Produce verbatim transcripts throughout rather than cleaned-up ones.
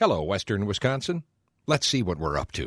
Hello, Western Wisconsin. Let's see what we're up to.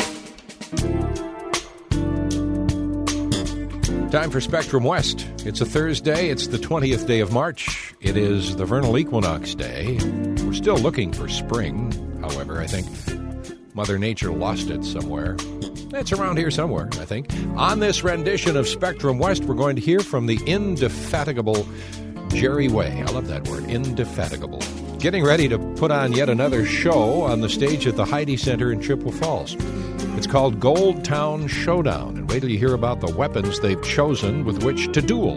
Time for Spectrum West. It's a Thursday. It's the twentieth day of March. It is the vernal equinox day. We're still looking for spring. However, I think Mother Nature lost it somewhere. It's around here somewhere, I think. On this rendition of Spectrum West, we're going to hear from the indefatigable Jerry Way. I love that word, indefatigable. Getting ready to put on yet another show on the stage at the Heidi Center in Chippewa Falls. It's called Gold Town Showdown, and wait till you hear about the weapons they've chosen with which to duel.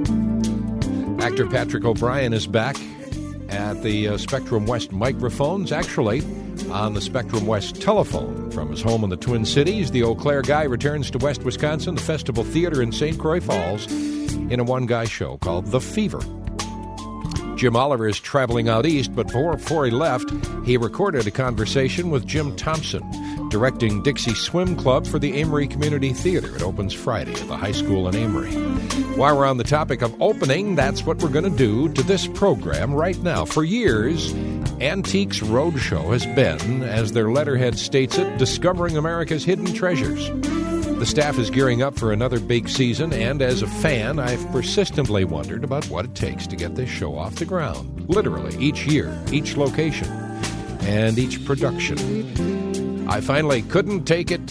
Actor Patrick O'Brien is back at the uh, Spectrum West microphones, actually on the Spectrum West telephone. From his home in the Twin Cities, the Eau Claire guy returns to West Wisconsin, the Festival Theater in Saint Croix Falls, in a one-guy show called The Fever. Jim Oliver is traveling out east, but before, before he left, he recorded a conversation with Jim Thompson, directing Dixie Swim Club for the Amory Community Theater. It opens Friday at the high school in Amory. While we're on the topic of opening, that's what we're going to do to this program right now. For years, Antiques Roadshow has been, as their letterhead states it, discovering America's hidden treasures. The staff is gearing up for another big season, and as a fan, I've persistently wondered about what it takes to get this show off the ground. Literally, each year, each location, and each production. I finally couldn't take it,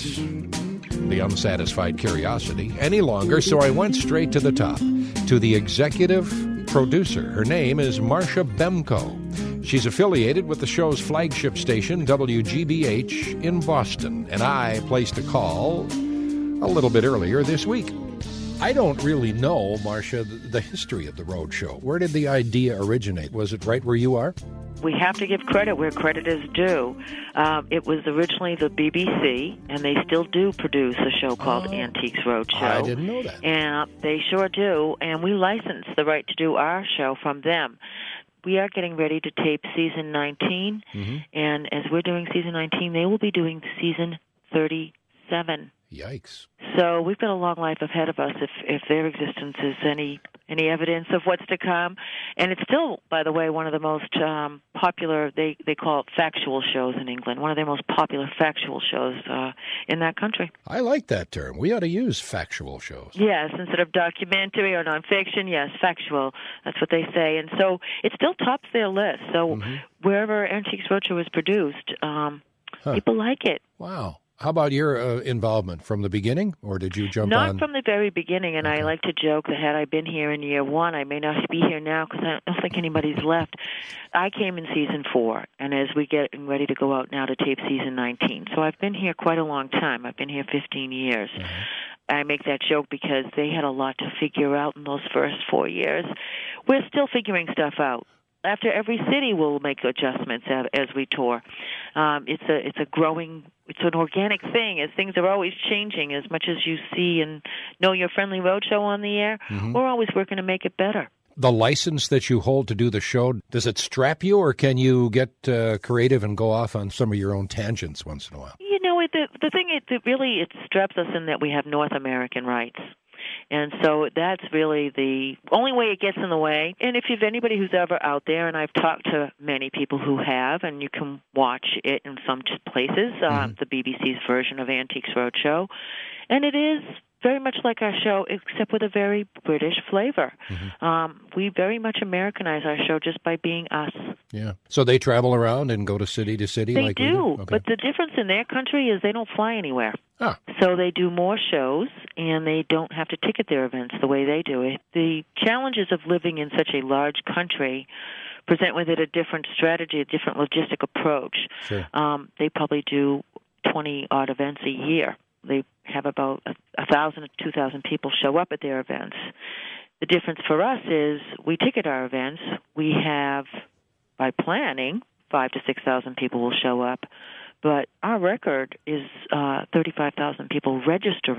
the unsatisfied curiosity, any longer, so I went straight to the top, to the executive producer. Her name is Marcia Bemko. She's affiliated with the show's flagship station, W G B H, in Boston, and I placed a call a little bit earlier this week. I don't really know, Marcia, the history of the road show. Where did the idea originate? Was it right where you are? We have to give credit where credit is due. Um, it was originally the B B C, and they still do produce a show called oh, Antiques Roadshow. I didn't know that. And they sure do, and we license the right to do our show from them. We are getting ready to tape season nineteen, mm-hmm. and as we're doing season nineteen, they will be doing season thirty-seven. Yikes. So we've got a long life ahead of us if, if their existence is any any evidence of what's to come. And it's still, by the way, one of the most um, popular, they, they call it factual shows in England, one of their most popular factual shows uh, in that country. I like that term. We ought to use factual shows. Yes, instead of documentary or nonfiction, yes, factual. That's what they say. And so it still tops their list. So mm-hmm. wherever Antiques Roadshow is produced, um, huh. people like it. Wow. How about your uh, involvement from the beginning, or did you jump not on? Not from the very beginning, and okay. I like to joke that had I been here in year one, I may not be here now because I don't think anybody's left. I came in season four, and as we get ready to go out now to tape season nineteen. So I've been here quite a long time. I've been here fifteen years. Mm-hmm. I make that joke because they had a lot to figure out in those first four years. We're still figuring stuff out. After every city, we'll make adjustments as we tour. Um, it's a it's a growing, it's an organic thing, as things are always changing. As much as you see and know your friendly roadshow on the air, mm-hmm. we're always working to make it better. The license that you hold to do the show, does it strap you, or can you get uh, creative and go off on some of your own tangents once in a while? You know, it, the the thing it, it really it straps us in that we have North American rights. And so that's really the only way it gets in the way. And if you've anybody who's ever out there, and I've talked to many people who have, and you can watch it in some places, mm-hmm. uh, the B B C's version of Antiques Roadshow, and it is very much like our show, except with a very British flavor. Mm-hmm. Um, we very much Americanize our show just by being us. Yeah. So they travel around and go to city to city? They like do, we do? Okay. But the difference in their country is they don't fly anywhere. Ah. So they do more shows, and they don't have to ticket their events the way they do it. The challenges of living in such a large country present with it a different strategy, a different logistic approach. Sure. Um, they probably do twenty-odd events a year. They have about a, a thousand to two thousand people show up at their events. The difference for us is we ticket our events. We have, by planning, five to six thousand people will show up, but our record is uh, thirty-five thousand people registering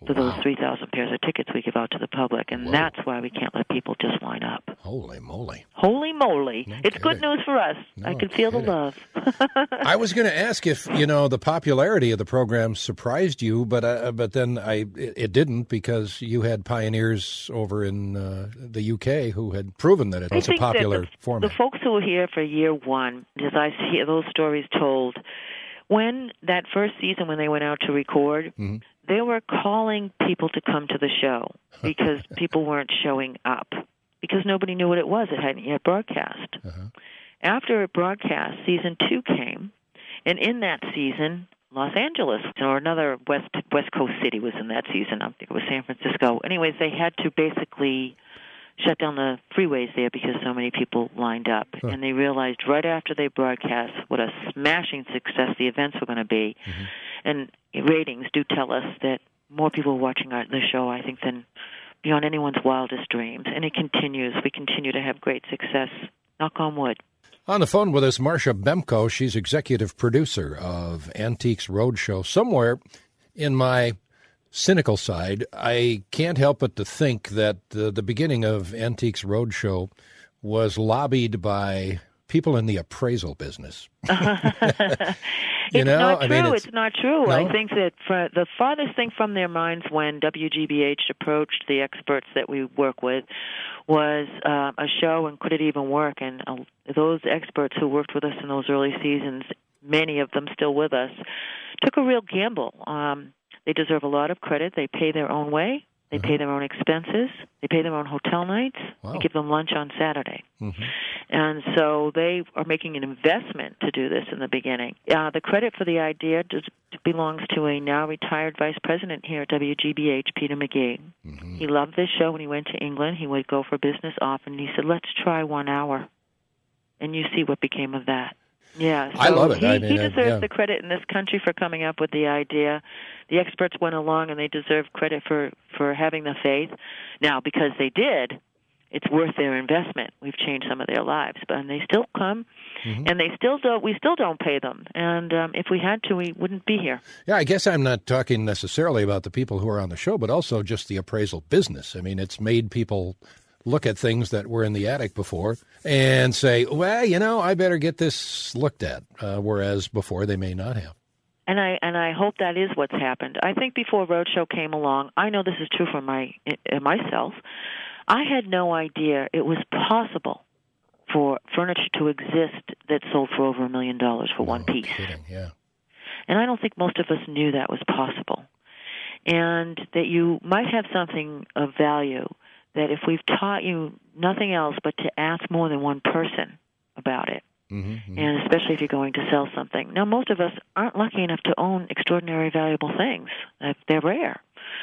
for those Wow. three thousand pairs of tickets we give out to the public, and Whoa. that's why we can't let people just line up. Holy moly. Holy moly. No it's kidding. good news for us. No I can feel kidding. the love. I was going to ask if, you know, the popularity of the program surprised you, but uh, but then I it, it didn't, because you had pioneers over in uh, the U K who had proven that it I was a think that popular the, format. The folks who were here for year one, as I hear those stories told, when that first season when they went out to record, mm-hmm. they were calling people to come to the show because people weren't showing up, because nobody knew what it was. It hadn't yet broadcast. Uh-huh. After it broadcast, season two came, and in that season, Los Angeles, or another West West Coast city was in that season. I think it was San Francisco. Anyways, they had to basically shut down the freeways there because so many people lined up. Huh. And they realized right after they broadcast what a smashing success the events were going to be. Mm-hmm. And ratings do tell us that more people are watching our, the show, I think, than beyond anyone's wildest dreams. And it continues. We continue to have great success. Knock on wood. On the phone with us, Marcia Bemko. She's executive producer of Antiques Roadshow. Somewhere in my cynical side, I can't help but to think that uh, the beginning of Antiques Roadshow was lobbied by people in the appraisal business. you it's know, not I true. mean, it's, it's not true. No? I think that for the farthest thing from their minds when W G B H approached the experts that we work with was uh, a show, and could it even work? And uh, those experts who worked with us in those early seasons, many of them still with us, took a real gamble. Um, they deserve a lot of credit. They pay their own way. They Uh-huh. pay their own expenses. They pay their own hotel nights. Wow. We give them lunch on Saturday. Mm-hmm. And so they are making an investment to do this in the beginning. Uh, the credit for the idea does, belongs to a now retired vice president here at W G B H, Peter McGee. Mm-hmm. He loved this show when he went to England. He would go for business often. He said, let's try one hour. And you see what became of that. Yeah, so I love it. He, I mean, he I- deserves yeah. the credit in this country for coming up with the idea. The experts went along, and they deserve credit for, for having the faith. Now, because they did, it's worth their investment. We've changed some of their lives, but and they still come, Mm-hmm. and they still don't. We still don't pay them. And um, if we had to, we wouldn't be here. Yeah, I guess I'm not talking necessarily about the people who are on the show, but also just the appraisal business. I mean, it's made people look at things that were in the attic before and say, well, you know, I better get this looked at, uh, whereas before they may not have. And I and I hope that is what's happened. I think before Roadshow came along, I know this is true for my uh, myself. I had no idea it was possible for furniture to exist that sold for over a million dollars for one No piece. kidding, yeah. And I don't think most of us knew that was possible. And that you might have something of value that if we've taught you nothing else but to ask more than one person about it, Mm-hmm, mm-hmm. and especially if you're going to sell something. Now, most of us aren't lucky enough to own extraordinary valuable things. Uh, They're rare.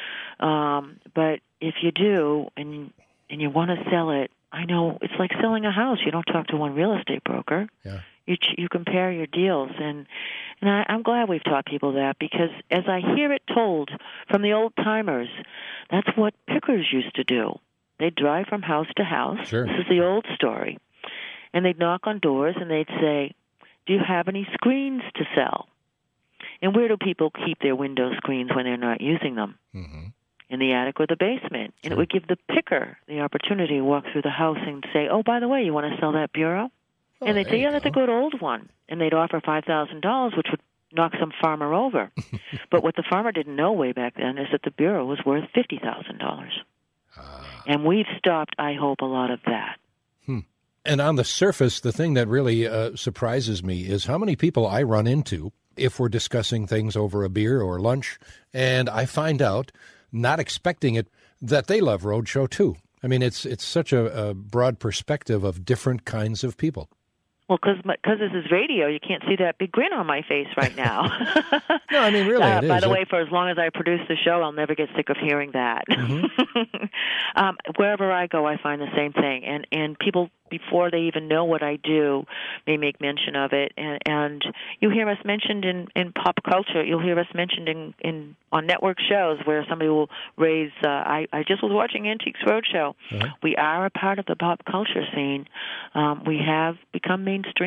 Um, but if you do and and you want to sell it, I know it's like selling a house. You don't talk to one real estate broker. Yeah. You ch- you compare your deals, and and I, I'm glad we've taught people that, because as I hear it told from the old timers, that's what pickers used to do. They'd drive from house to house. Sure. This is the old story. And they'd knock on doors and they'd say, do you have any screens to sell? And where do people keep their window screens when they're not using them? Mm-hmm. In the attic or the basement. And Sure. it would give the picker the opportunity to walk through the house and say, oh, by the way, you want to sell that bureau? Oh, and they'd there say, you yeah, that's a go. good old one. And they'd offer five thousand dollars, which would knock some farmer over. But what the farmer didn't know way back then is that the bureau was worth fifty thousand dollars. Ah. And we've stopped, I hope, a lot of that. Hmm. And on the surface, the thing that really uh, surprises me is how many people I run into if we're discussing things over a beer or lunch, and I find out, not expecting it, that they love Roadshow too. I mean, it's it's such a, a broad perspective of different kinds of people. Well, because this is radio, you can't see that big grin on my face right now. No, I mean, really, uh, it is. By the It- way, for as long as I produce the show, I'll never get sick of hearing that. Mm-hmm. um, wherever I go, I find the same thing. And, and people, before they even know what I do, may make mention of it. And, and you hear us mentioned in, in pop culture. You'll hear us mentioned in, in on network shows where somebody will raise, uh, I, I just was watching Antiques Roadshow. Uh-huh. We are a part of the pop culture scene. Um, we have become mainstream.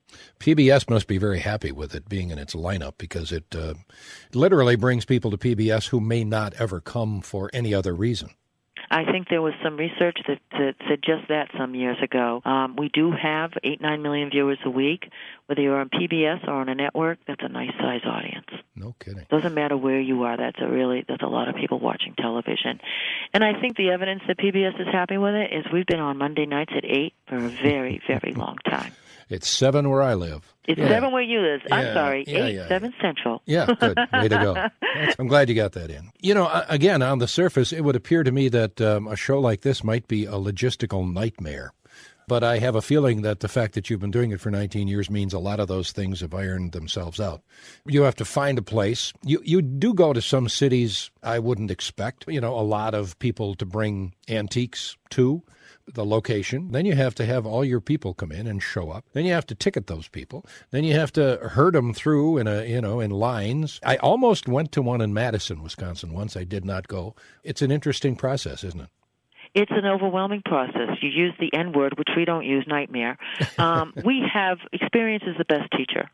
P B S must be very happy with it being in its lineup because it uh, literally brings people to P B S who may not ever come for any other reason. I think there was some research that, that said just that some years ago. Um, we do have eight, nine million viewers a week. Whether you're on P B S or on a network, that's a nice size audience. No kidding. Doesn't matter where you are. That's a really that's a lot of people watching television. And I think the evidence that P B S is happy with it is we've been on Monday nights at eight for a very, very long time. It's seven where I live. It's yeah. seven where you live. Yeah. I'm sorry, yeah, eight, yeah, seven yeah. Central. Yeah, good. Way to go. That's, I'm glad you got that in. You know, again, on the surface, it would appear to me that um, a show like this might be a logistical nightmare. But I have a feeling that the fact that you've been doing it for nineteen years means a lot of those things have ironed themselves out. You have to find a place. You you do go to some cities I wouldn't expect, you know, a lot of people to bring antiques to the location. Then you have to have all your people come in and show up. Then you have to ticket those people. Then you have to herd them through in a, you know, in lines. I almost went to one in Madison, Wisconsin once. I did not go. It's an interesting process, isn't it? It's an overwhelming process. You use the N word, which we don't use, nightmare. Um, we have experience is the best teacher.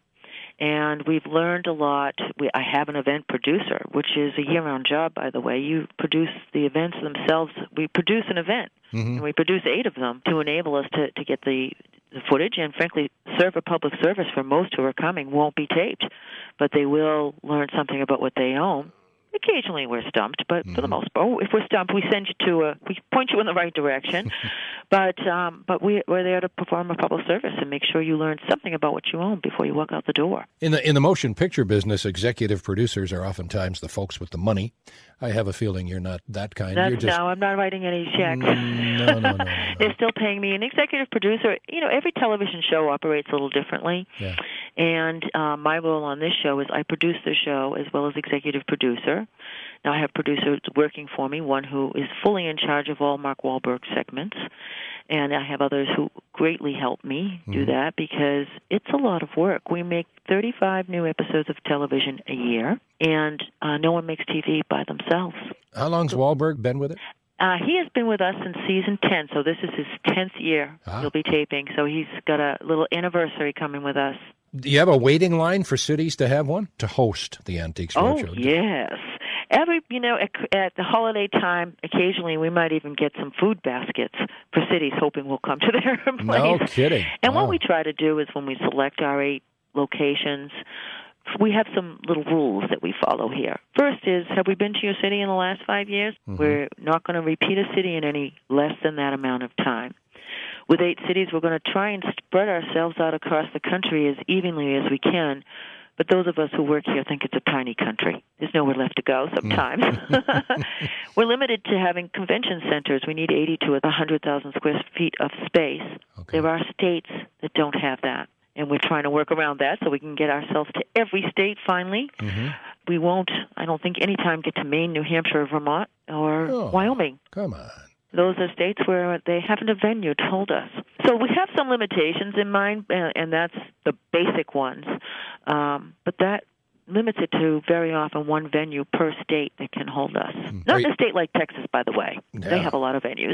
And we've learned a lot. We, I have an event producer, which is a year-round job, by the way. You produce the events themselves. We produce an event, mm-hmm. and we produce eight of them to enable us to, to get the, the footage and, frankly, serve a public service for most who are coming. Won't be taped, but they will learn something about what they own. Occasionally we're stumped, but mm-hmm. for the most part, if we're stumped, we send you to a, we point you in the right direction. but um, but we, we're there to perform a public service and make sure you learn something about what you own before you walk out the door. In the in the motion picture business, executive producers are oftentimes the folks with the money. I have a feeling you're not that kind. That's, you're just... No, I'm not writing any checks. Mm, no, no, no, no, no. They're still paying me. An executive producer, you know, every television show operates a little differently. Yeah. And uh, my role on this show is I produce the show as well as executive producer. Now, I have producers working for me, one who is fully in charge of all Mark Wahlberg segments, and I have others who greatly help me do mm-hmm. that because it's a lot of work. We make thirty-five new episodes of television a year, and uh, no one makes T V by themselves. How long's Wahlberg been with it? Uh, he has been with us since season ten, so this is his tenth year ah. he'll be taping, so he's got a little anniversary coming with us. Do you have a waiting line for cities to have one, to host the Antiques Roadshow? Oh, yes. Every, you know, at, at the holiday time, occasionally we might even get some food baskets for cities hoping we'll come to their place. No kidding. And wow. what we try to do is when we select our eight locations, we have some little rules that we follow here. First is, have we been to your city in the last five years? Mm-hmm. We're not going to repeat a city in any less than that amount of time. With eight cities, we're going to try and spread ourselves out across the country as evenly as we can. But those of us who work here think it's a tiny country. There's nowhere left to go sometimes. Mm. We're limited to having convention centers. We need eighty to one hundred thousand square feet of space. Okay. There are states that don't have that, and we're trying to work around that so we can get ourselves to every state finally. Mm-hmm. We won't, I don't think, any time get to Maine, New Hampshire, Vermont, or oh, Wyoming. Come on. Those are states where they haven't a venue to hold us. So we have some limitations in mind, and that's the basic ones. Um, but that limits it to very often one venue per state that can hold us. Not a state like Texas, by the way. Yeah. They have a lot of venues.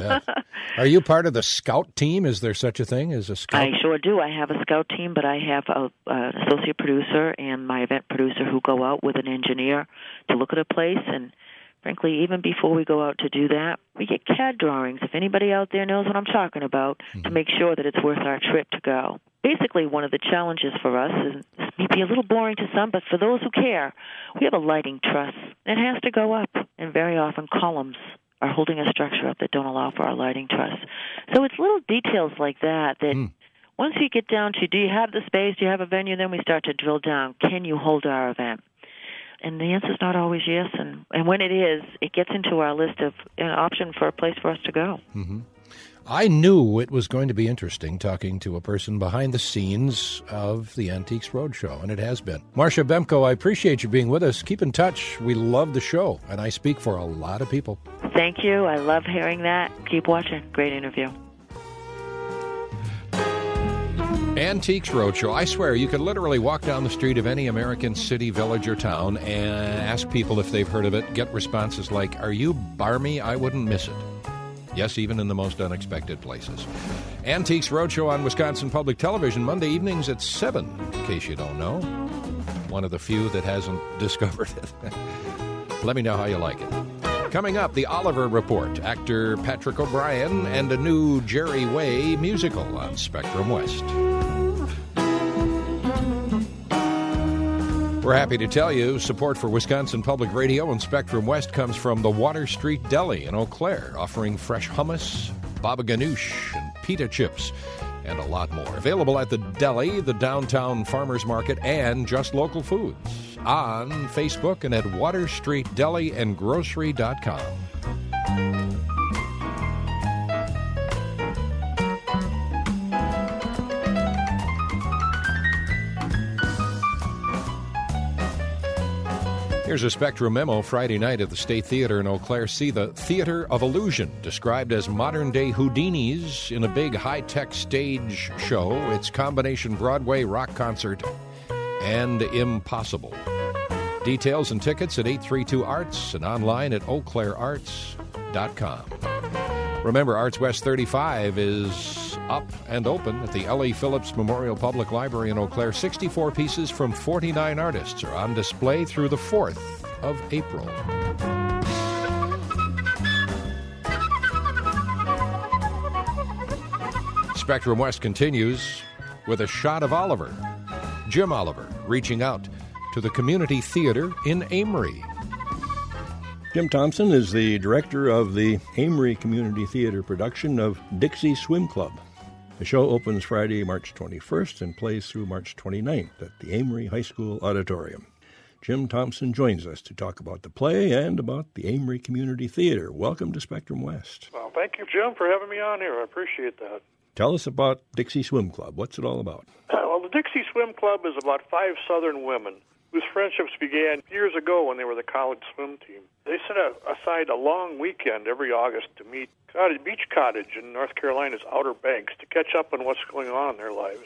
Are you part of the scout team? Is there such a thing as a scout? I sure do. I have a scout team, but I have a, an associate producer and my event producer who go out with an engineer to look at a place. And frankly, even before we go out to do that, we get C A D drawings, if anybody out there knows what I'm talking about, mm-hmm. to make sure that it's worth our trip to go. Basically, one of the challenges for us is, this may be a little boring to some, but for those who care, we have a lighting truss. It has to go up, and very often columns are holding a structure up that don't allow for our lighting truss. So it's little details like that that mm. once you get down to, do you have the space, do you have a venue, then we start to drill down, can you hold our event? And the answer is not always yes, and, and when it is, it gets into our list of an option for a place for us to go. Mm-hmm. I knew it was going to be interesting talking to a person behind the scenes of the Antiques Roadshow, and it has been. Marcia Bemko, I appreciate you being with us. Keep in touch. We love the show, and I speak for a lot of people. Thank you. I love hearing that. Keep watching. Great interview. Antiques Roadshow. I swear, you could literally walk down the street of any American city, village, or town and ask people if they've heard of it, get responses like, are you barmy? I wouldn't miss it. Yes, even in the most unexpected places. Antiques Roadshow on Wisconsin Public Television, Monday evenings at seven, in case you don't know. One of the few that hasn't discovered it. Let me know how you like it. Coming up, the Oliver Report, actor Patrick O'Brien, and a new Jerry Way musical on Spectrum West. We're happy to tell you support for Wisconsin Public Radio and Spectrum West comes from the Water Street Deli in Eau Claire, offering fresh hummus, baba ganoush, and pita chips, and a lot more. Available at the deli, the downtown farmers market, and Just Local Foods. On Facebook and at water street deli and grocery dot com. Here's a Spectrum memo. Friday night at the State Theater in Eau Claire. See the Theater of Illusion, described as modern-day Houdinis in a big high-tech stage show. It's combination Broadway rock concert and impossible. Details and tickets at eight three two arts and online at eau claire arts dot com. Remember, Arts West thirty-five is up and open at the L E. Phillips Memorial Public Library in Eau Claire. sixty-four pieces from forty-nine artists are on display through the fourth of April. Spectrum West continues with a shot of Oliver. Jim Oliver reaching out to the community theater in Amery. Jim Thompson is the director of the Amery Community Theater production of Dixie Swim Club. The show opens Friday, March twenty-first and plays through March twenty-ninth at the Amery High School Auditorium. Jim Thompson joins us to talk about the play and about the Amery Community Theater. Welcome to Spectrum West. Well, thank you, Jim, for having me on here. I appreciate that. Tell us about Dixie Swim Club. What's it all about? Well, the Dixie Swim Club is about five Southern women whose friendships began years ago when they were the college swim team. They set aside a long weekend every August to meet at Beach Cottage in North Carolina's Outer Banks to catch up on what's going on in their lives.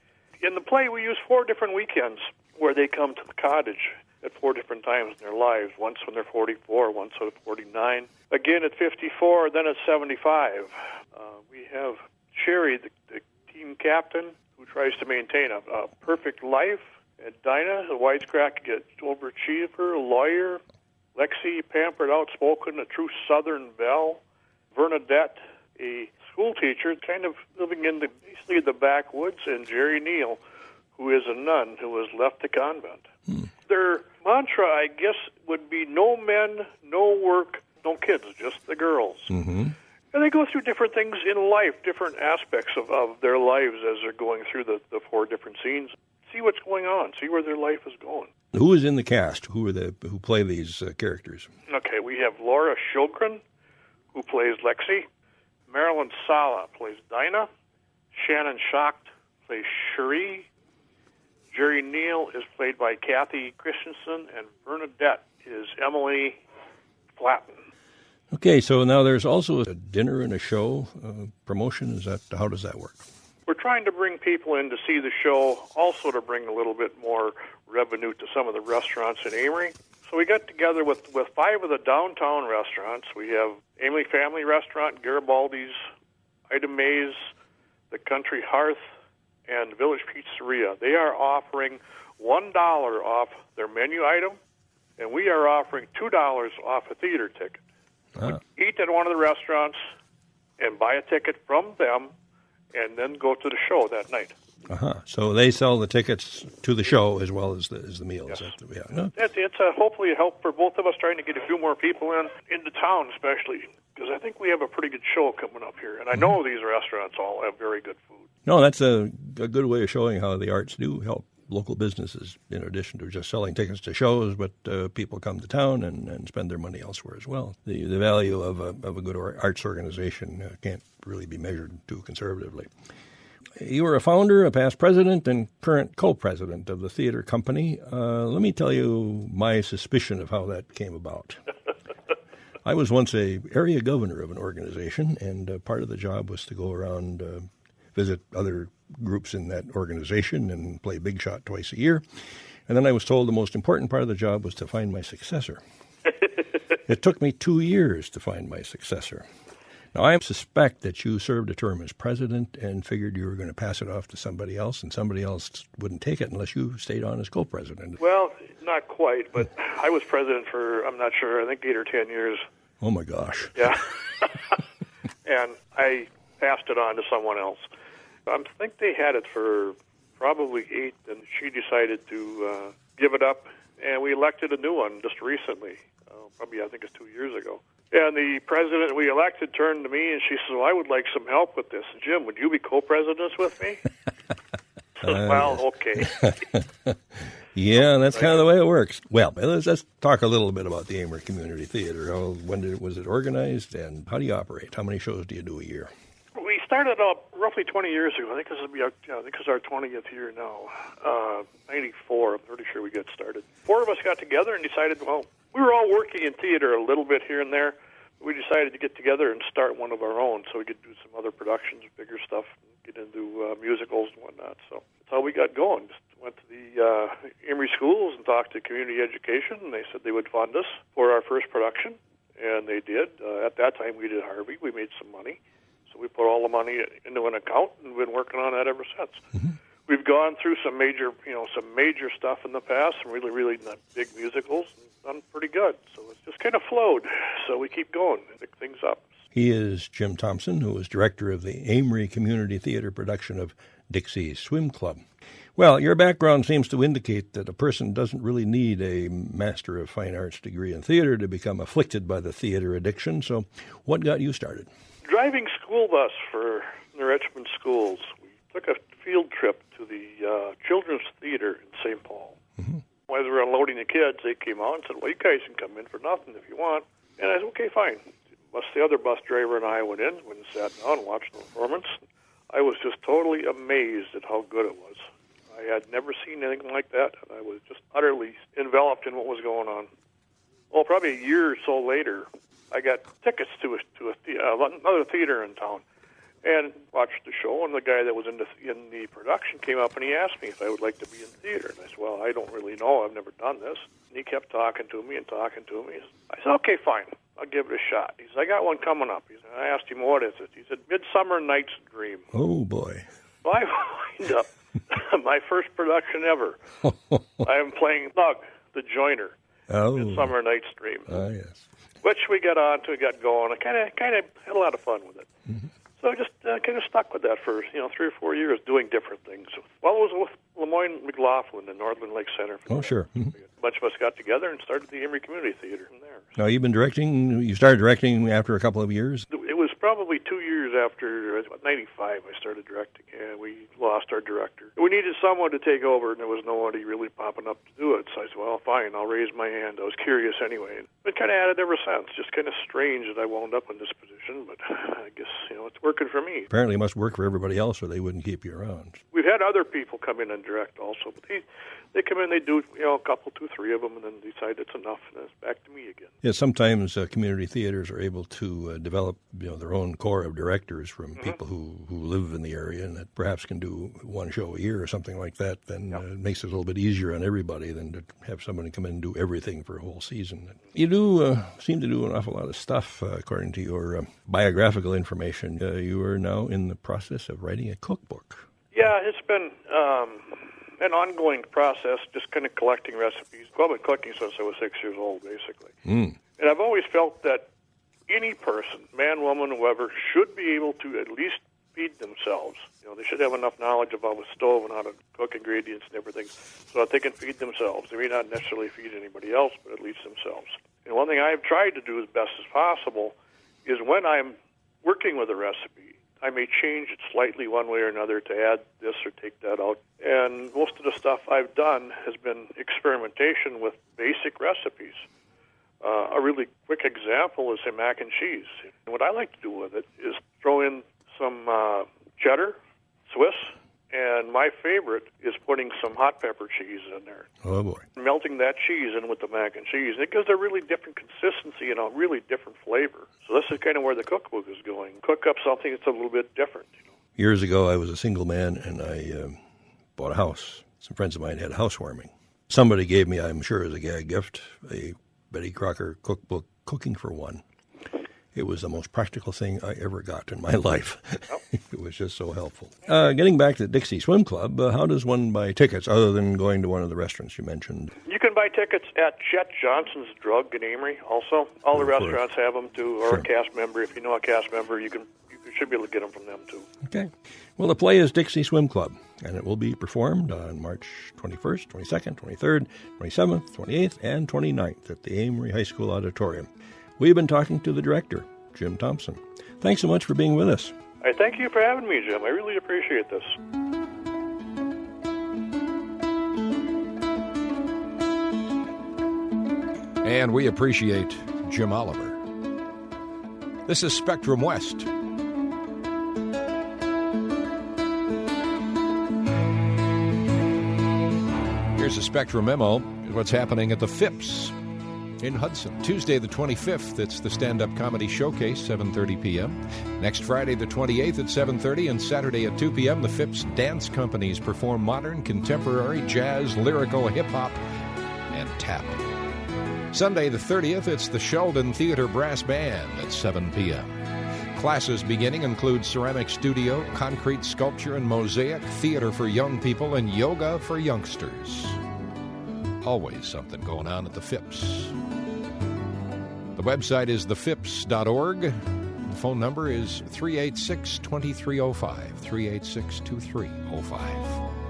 In the play, we use four different weekends where they come to the cottage at four different times in their lives, once when they're forty-four, once when they're forty-nine, again at fifty-four, then at seventy-five. Uh, we have Sherry, the, the team captain, who tries to maintain a, a perfect life. And Dinah, the wisecrack, overachiever, lawyer. Lexi, pampered, outspoken, a true Southern belle. Bernadette, a school teacher, kind of living in the basically the backwoods. And Jerry Neal, who is a nun who has left the convent. Hmm. Their mantra, I guess, would be no men, no work, no kids, just the girls. Mm-hmm. And they go through different things in life, different aspects of, of their lives as they're going through the, the four different scenes. See what's going on, see where their life is going. Who is in the cast? Who are the who play these uh, characters? Okay, we have Laura Shulgren, who plays Lexi. Marilyn Sala plays Dinah. Shannon Schacht plays Cherie. Jerry Neal is played by Kathy Christensen, and Bernadette is Emily Flatten. Okay, so now there's also a dinner and a show uh, promotion. Is that how does that work? We're trying to bring people in to see the show, also to bring a little bit more revenue to some of the restaurants in Amery. So we got together with, with five of the downtown restaurants. We have Amery Family Restaurant, Garibaldi's, Ida Mae's, the Country Hearth, and Village Pizzeria. They are offering one dollar off their menu item, and we are offering two dollars off a theater ticket. Ah. Eat at one of the restaurants and buy a ticket from them, and then go to the show that night. Uh-huh. So they sell the tickets to the show as well as the, as the meals. Yes. That, yeah. No? It's, it's a, hopefully a help for both of us trying to get a few more people in, into town especially, because I think we have a pretty good show coming up here. And I know these restaurants all have very good food. No, that's a, a good way of showing how the arts do help local businesses, in addition to just selling tickets to shows, but uh, people come to town and, and spend their money elsewhere as well. The the value of a, of a good arts organization uh, can't really be measured too conservatively. You are a founder, a past president, and current co-president of the theater company. Uh, let me tell you my suspicion of how that came about. I was once a area governor of an organization, and uh, part of the job was to go around, uh, visit other groups in that organization and play big shot twice a year. And then I was told the most important part of the job was to find my successor. It took me two years to find my successor. Now, I suspect that you served a term as president and figured you were going to pass it off to somebody else, and somebody else wouldn't take it unless you stayed on as co-president. Well, not quite, but I was president for, I'm not sure, I think eight or ten years. Oh, my gosh. Yeah. And I passed it on to someone else. I think they had it for probably eight, and she decided to uh, give it up, and we elected a new one just recently, uh, probably I think it's two years ago. And the president we elected turned to me, and she said, well, I would like some help with this. Jim, would you be co-president with me? I said, well, okay. Yeah, that's kind of the way it works. Well, let's, let's talk a little bit about the Amery Community Theater. How, when did, was it organized, and how do you operate? How many shows do you do a year? We started out roughly twenty years ago. I think this will be our, I think this is our twentieth year now. Uh, ninety-four, I'm pretty sure we got started. Four of us got together and decided, well, we were all working in theater a little bit here and there. We decided to get together and start one of our own so we could do some other productions, bigger stuff, get into uh, musicals and whatnot. So that's how we got going. Just went to the uh, Amery schools and talked to community education, and they said they would fund us for our first production, and they did. Uh, at that time, we did Harvey. We made some money. So we put all the money into an account and been working on that ever since. Mm-hmm. We've gone through some major, you know, some major stuff in the past, some really, really big musicals, and done pretty good. So it's just kind of flowed. So we keep going, pick things up. He is Jim Thompson, who is director of the Amery Community Theater production of Dixie Swim Club. Well, your background seems to indicate that a person doesn't really need a Master of Fine Arts degree in theater to become afflicted by the theater addiction. So what got you started? Driving school bus for the Richmond schools. We took a field trip to the uh, Children's Theater in Saint Paul. Mm-hmm. While we were unloading the kids, they came out and said, well, you guys can come in for nothing if you want. And I said, okay, fine. Bus, the other bus driver and I went in, went and sat down and watched the performance. I was just totally amazed at how good it was. I had never seen anything like that, and I was just utterly enveloped in what was going on. Well, probably a year or so later, I got tickets to a, to a the, uh, another theater in town, and watched the show. And the guy that was in the in the production came up and he asked me if I would like to be in theater. And I said, "Well, I don't really know. I've never done this." And he kept talking to me and talking to me. I said, "Okay, fine. I'll give it a shot." He said, "I got one coming up." He said, I asked him, "What is it?" He said, "Midsummer Night's Dream." Oh boy! So I wind up my first production ever. I am playing Thug, the joiner. Oh, Midsummer Night's Dream. Ah, uh, yes. Which we got on to, got going. I kind of, kind of had a lot of fun with it. Mm-hmm. So I just uh, kind of stuck with that for you know three or four years, doing different things. Well, it was with Lemoyne McLaughlin in Northern Lake Center. Oh, sure. Mm-hmm. A bunch of us got together and started the Amery Community Theater from there. Now, you've been directing, you started directing after a couple of years? It was probably two years after, ninety-five, I started directing, and we lost our director. We needed someone to take over, and there was nobody really popping up to do it. So I said, well, fine, I'll raise my hand. I was curious anyway. Been kind of at it ever since. Just kind of strange that I wound up in this position, but I guess, you know, it's working for me. Apparently it must work for everybody else, or they wouldn't keep you around. We've had other people come in and direct also, but they, they come in, they do, you know, a couple, two, three of them, and then decide it's enough, and then it's back to me again. Yeah, sometimes uh, community theaters are able to uh, develop, you know, their own core of directors from mm-hmm. people who, who live in the area and that perhaps can do one show a year or something like that. Then yep. uh, it makes it a little bit easier on everybody than to have somebody come in and do everything for a whole season. You do uh, seem to do an awful lot of stuff, uh, according to your uh, biographical information. Uh, you are now in the process of writing a cookbook. Yeah, it's been um, an ongoing process, just kind of collecting recipes. I've been cooking since I was six years old, basically. Mm. And I've always felt that any person, man, woman, whoever, should be able to at least feed themselves. You know, they should have enough knowledge about the stove and how to cook ingredients and everything so that they can feed themselves. They may not necessarily feed anybody else, but at least themselves. And one thing I've tried to do as best as possible is when I'm working with a recipe, I may change it slightly one way or another to add this or take that out. And most of the stuff I've done has been experimentation with basic recipes. Uh, a really quick example is a mac and cheese. And what I like to do with it is throw in some uh, cheddar, Swiss, and my favorite is putting some hot pepper cheese in there. Oh, boy. Melting that cheese in with the mac and cheese. And it gives a really different consistency and a really different flavor. So this is kind of where the cookbook is going. Cook up something that's a little bit different. You know? Years ago, I was a single man, and I uh, bought a house. Some friends of mine had a housewarming. Somebody gave me, I'm sure as a gag gift, a Betty Crocker cookbook, Cooking for One. it was the most practical thing I ever got in my life. Oh. It was just so helpful. Uh, getting back to the Dixie Swim Club, uh, how does one buy tickets other than going to one of the restaurants you mentioned? You can buy tickets at Chet Johnson's Drug in Amory also. All the restaurants have them, too, or sure. a cast member. If you know a cast member, you can you should be able to get them from them, too. Okay. Well, the play is Dixie Swim Club, and it will be performed on March twenty-first, twenty-second, twenty-third, twenty-seventh, twenty-eighth, and twenty-ninth at the Amory High School Auditorium. We've been talking to the director, Jim Thompson. Thanks so much for being with us. I thank you for having me, Jim. I really appreciate this. And we appreciate Jim Oliver. This is Spectrum West. Here's a Spectrum memo. What's happening at the Phipps in Hudson. Tuesday the twenty-fifth, it's the Stand-Up Comedy Showcase, seven thirty p.m. Next Friday the twenty-eighth at seven thirty and Saturday at two p.m. the Phipps Dance Companies perform modern, contemporary, jazz, lyrical, hip-hop, and tap. Sunday the thirtieth, it's the Sheldon Theater Brass Band at seven p.m. Classes beginning include ceramic studio, concrete sculpture and mosaic, theater for young people, and yoga for youngsters. Always something going on at the Phipps. The website is the phipps dot org. The phone number is three eight six, two three zero five, three eight six, two three zero five.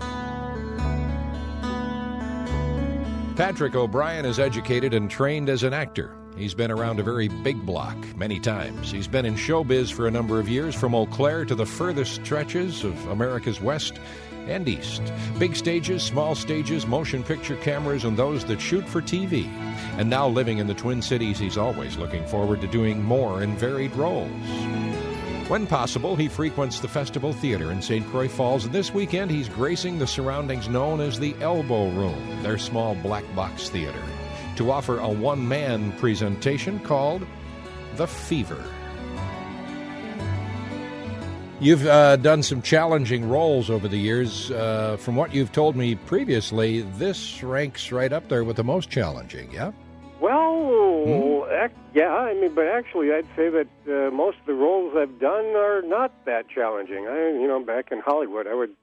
Patrick O'Brien is educated and trained as an actor. He's been around a very big block many times. He's been in showbiz for a number of years, from Eau Claire to the furthest stretches of America's West and East. Big stages, small stages, motion picture cameras, and those that shoot for T V. And now living in the Twin Cities, he's always looking forward to doing more in varied roles. When possible, he frequents the Festival Theater in Saint Croix Falls, and this weekend he's gracing the surroundings known as the Elbow Room, their small black box theater, to offer a one-man presentation called The Fever. You've uh, done some challenging roles over the years. Uh, from what you've told me previously, this ranks right up there with the most challenging, yeah? Well, hmm? ac- yeah, I mean, but actually I'd say that uh, most of the roles I've done are not that challenging. I, you know, back in Hollywood, I would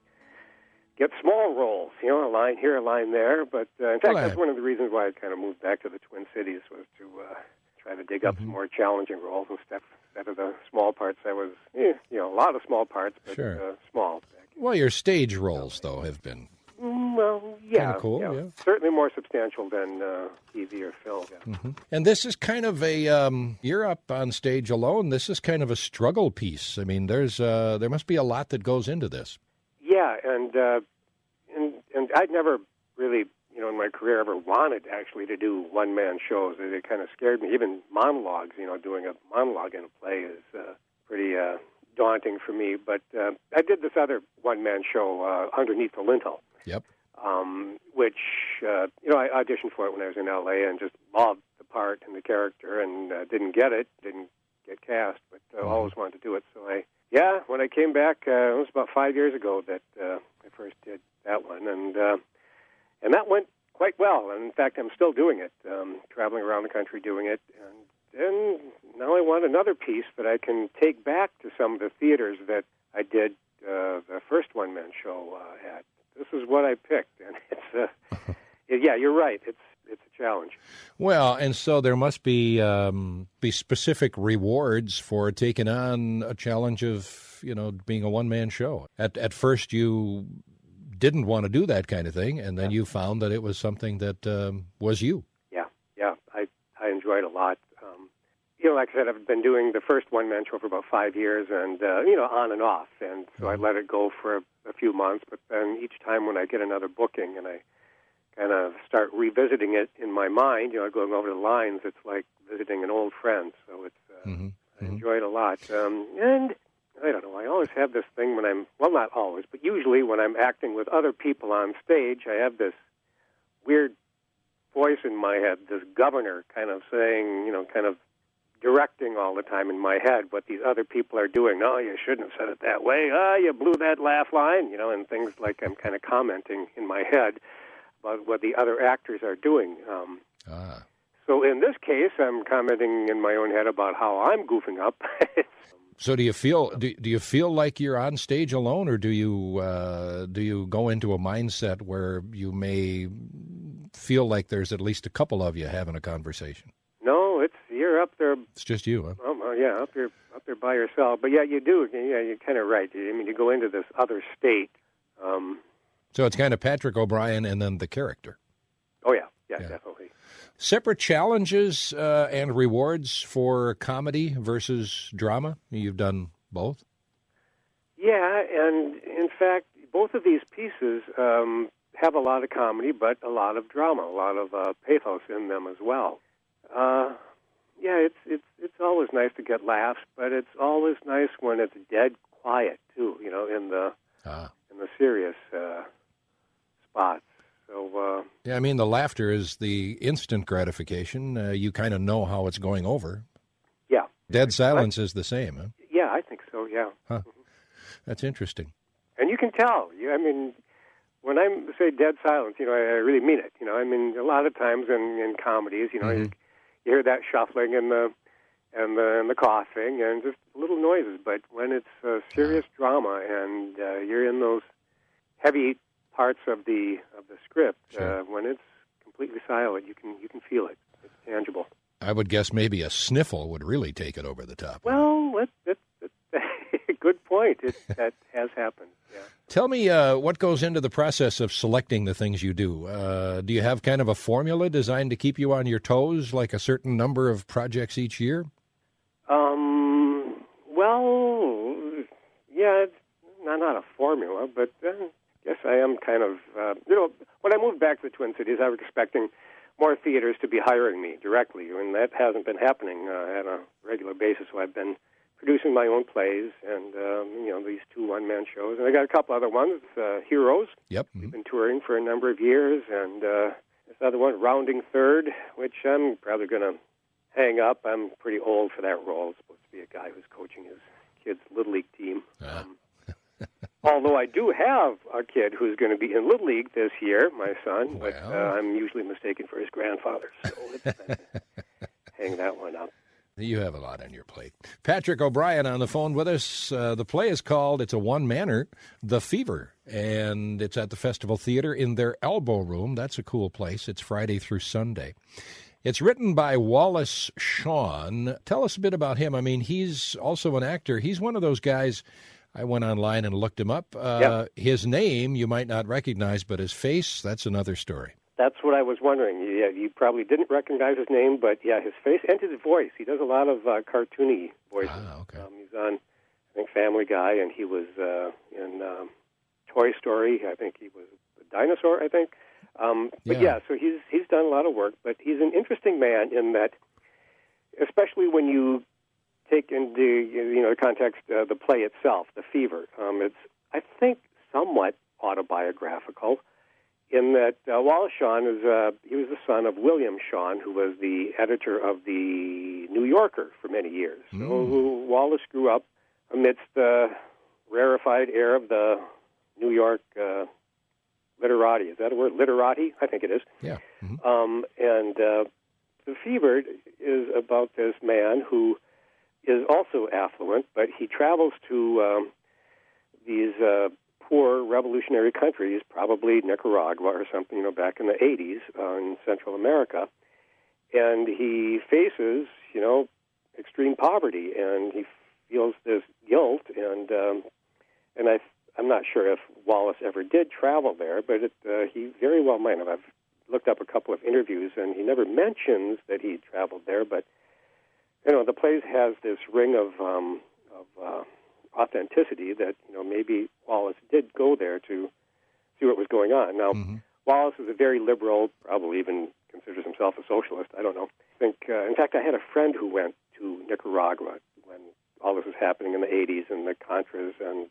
get small roles, you know, a line here, a line there. But uh, in fact, well, I... that's one of the reasons why I kind of moved back to the Twin Cities, was to uh, try to dig up mm-hmm. some more challenging roles instead, instead of the small parts. I was, eh, you know, a lot of small parts, but sure. uh, small. Well, your stage roles, though, have been mm, well, yeah, kind of cool. Yeah. Yeah. Certainly more substantial than uh, T V or film. Yeah. Mm-hmm. And this is kind of a, um, you're up on stage alone. This is kind of a struggle piece. I mean, there's uh, there must be a lot that goes into this. Yeah, and, uh, and and I'd never really, you know, in my career ever wanted actually to do one-man shows. It, it kind of scared me. Even monologues, you know, doing a monologue in a play is uh, pretty uh, daunting for me. But uh, I did this other one-man show, uh, Underneath the Lintel. Yep. Um, which, uh, you know, I auditioned for it when I was in L A and just loved the part and the character, and uh, didn't get it, didn't get cast, but uh, mm-hmm. always wanted to do it. So I, yeah, when I came back, uh, it was about five years ago that uh, I first did that one, and uh, and that went quite well. And in fact, I'm still doing it, um, traveling around the country doing it, and and now I want another piece that I can take back to some of the theaters that I did uh, the first one-man show uh, at. This is what I picked, and it's uh, yeah, you're right. It's it's a challenge. Well, and so there must be um, be specific rewards for taking on a challenge of, you know, being a one man show. At at first, you didn't want to do that kind of thing, and then yeah. you found that it was something that um, was you. Yeah, yeah, I I enjoyed it a lot. Um, you know, like I said, I've been doing the first one man show for about five years, and uh, you know, on and off, and so mm-hmm. I let it go for a, a few months. But then each time when I get another booking and I kind of start revisiting it in my mind, you know, going over the lines, it's like visiting an old friend. So it's uh, mm-hmm. I enjoy it a lot. Um, and I don't know, I always have this thing when I'm, well, not always, but usually when I'm acting with other people on stage, I have this weird voice in my head, this governor kind of saying, you know, kind of directing all the time in my head what these other people are doing. No, you shouldn't have said it that way. Ah, you blew that laugh line, you know, and things like I'm kind of commenting in my head about what the other actors are doing. Um, ah. So in this case, I'm commenting in my own head about how I'm goofing up. So do you feel do, do you feel like you're on stage alone, or do you uh, do you go into a mindset where you may feel like there's at least a couple of you having a conversation? No, it's you're up there. It's just you, huh? Um, uh, yeah, up there, up there by yourself. But yeah, you do. Yeah, you're kind of right. I mean, you go into this other state. Um, so it's kind of Patrick O'Brian and then the character. Oh yeah, yeah, yeah. definitely. Separate challenges uh, and rewards for comedy versus drama? You've done both? Yeah, and in fact, both of these pieces um, have a lot of comedy, but a lot of drama, a lot of uh, pathos in them as well. Uh, yeah, it's it's it's always nice to get laughs, but it's always nice when it's dead quiet too. You know, in the ah. in the serious uh, spots. So, uh, yeah, I mean, the laughter is the instant gratification. Uh, you kind of know how it's going over. Yeah. Dead silence I, is the same, huh? Yeah, I think so, yeah. Huh. Mm-hmm. That's interesting. And you can tell. You, I mean, when I say dead silence, you know, I, I really mean it. You know, I mean, a lot of times in, in comedies, you know, mm-hmm. you, you hear that shuffling and the, and, the, and the coughing and just little noises. But when it's uh, serious uh. drama and uh, you're in those heavy parts of the of the script, sure. uh, when it's completely silent, you can you can feel it. It's tangible. I would guess maybe a sniffle would really take it over the top. Well, that, that, that, good point. It, that has happened. Yeah. Tell me uh, what goes into the process of selecting the things you do. Uh, do you have kind of a formula designed to keep you on your toes, like a certain number of projects each year? Um. Well, yeah, it's not not a formula, but. Uh, Yes, I am kind of, uh, you know, when I moved back to the Twin Cities, I was expecting more theaters to be hiring me directly, and that hasn't been happening uh, on a regular basis. So I've been producing my own plays and, um, you know, these two one-man shows. And I got a couple other ones, uh, Heroes. Yep. Mm-hmm. We've been touring for a number of years, and uh, this other one, Rounding Third, which I'm probably going to hang up. I'm pretty old for that role. It's supposed to be a guy who's coaching his kid's Little League team. Uh-huh. Um, Although I do have a kid who's going to be in Little League this year, my son, but uh, I'm usually mistaken for his grandfather, so it's time to hang that one up. You have a lot on your plate. Patrick O'Brian on the phone with us. Uh, the play is called, it's a one-manner, The Fever, and it's at the Festival Theater in their Elbow Room. That's a cool place. It's Friday through Sunday. It's written by Wallace Shawn. Tell us a bit about him. I mean, he's also an actor. He's one of those guys... I went online and looked him up. Uh, yep. His name you might not recognize, but his face, that's another story. That's what I was wondering. Yeah, you probably didn't recognize his name, but yeah, his face and his voice. He does a lot of uh, cartoony voices. Ah, okay. Um, he's on, I think, Family Guy, and he was uh, in um, Toy Story. I think he was a dinosaur, I think. Um, but yeah. yeah, so he's he's done a lot of work, but he's an interesting man in that, especially when you take into you know the context uh, the play itself, The Fever. Um, it's I think somewhat autobiographical in that uh, Wallace Shawn is uh, he was the son of William Shawn, who was the editor of the New Yorker for many years. Mm. So Wallace grew up amidst the rarefied air of the New York uh, literati. Is that a word? Literati? I think it is. Yeah. Mm-hmm. Um, and uh, The Fever is about this man who is also affluent, but he travels to um, these uh, poor revolutionary countries, probably Nicaragua or something, you know, back in the eighties uh, in Central America, and he faces, you know, extreme poverty, and he feels this guilt, and um, and I, I'm not sure if Wallace ever did travel there, but it, uh, he very well might have. I've looked up a couple of interviews, and he never mentions that he traveled there, but you know, the place has this ring of um, of uh, authenticity that, you know, maybe Wallace did go there to see what was going on. Now, mm-hmm. Wallace is a very liberal, probably even considers himself a socialist. I don't know. I think, uh, in fact, I had a friend who went to Nicaragua when all this was happening in the eighties and the Contras and